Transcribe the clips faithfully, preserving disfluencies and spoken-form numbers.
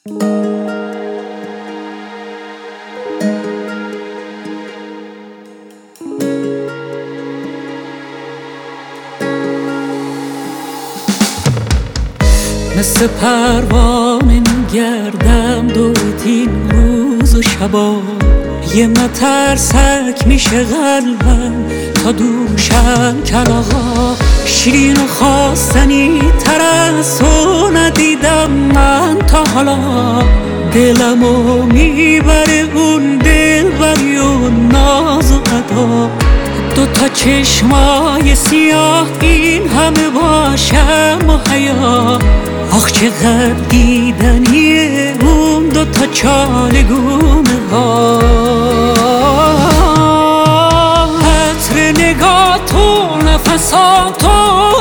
مثل پروانه میگردم دورت این روز و شبا، یه مترسک میشه قلبم تا دوشم کلاغا. شیرین و خواستنی تر از تو ندیدم من تا حالا، دلمو میبره اون دلبری و ناز و ادا. دوتا چشمای سیاه این همه باشم و حیا، آخ چقدر دیدنیه اون دوتا چالگونه ها. عطر نگاه تو نفسا تو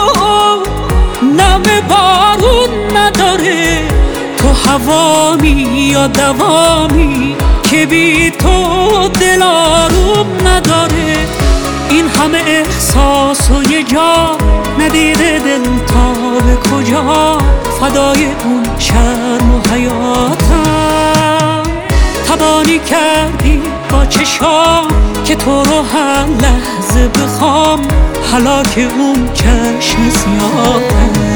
نم بارون نداره، تو هوامی یا دوامی که بی تو دل آروم نداره. این همه احساس و یه جا ندیده دل تا به کجا، فدای اون شرم و حیاتم. تبانی کردی با چشام که تو رو هر لحظه بخوام، هلاک اون چشم سیاهم.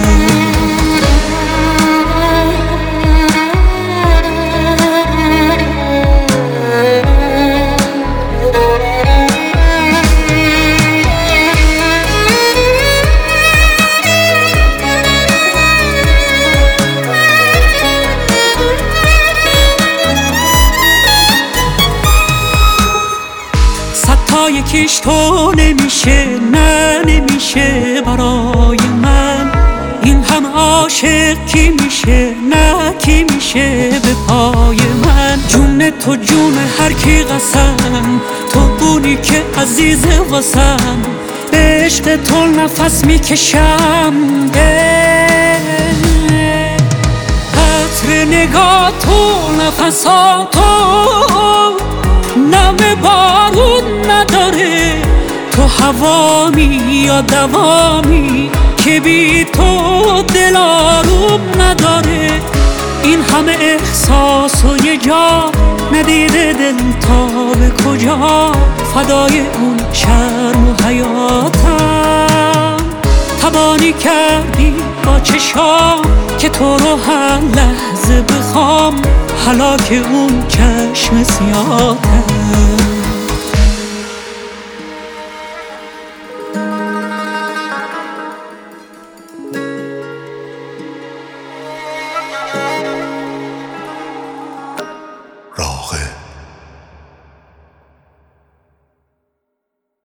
یکیش تو نمیشه، نه نمیشه برای من. این هم عاشق کی میشه، نه کی میشه به پای من. جون تو جون هر کی قسم، تو اونی که عزیزه واسم. به عشق تو نفس میکشم، عطر نگاه تو نفسا تو نم بارون نداره، تو هوامی یا دوامی که بی تو دل آروم نداره. این همه احساس و یه جا ندیده دل تا به کجا، فدای اون شرم و حیاتم. تبانی کردی با چشام که تو رو هر لحظه بخوام، هلاک اون چشم سیاهم.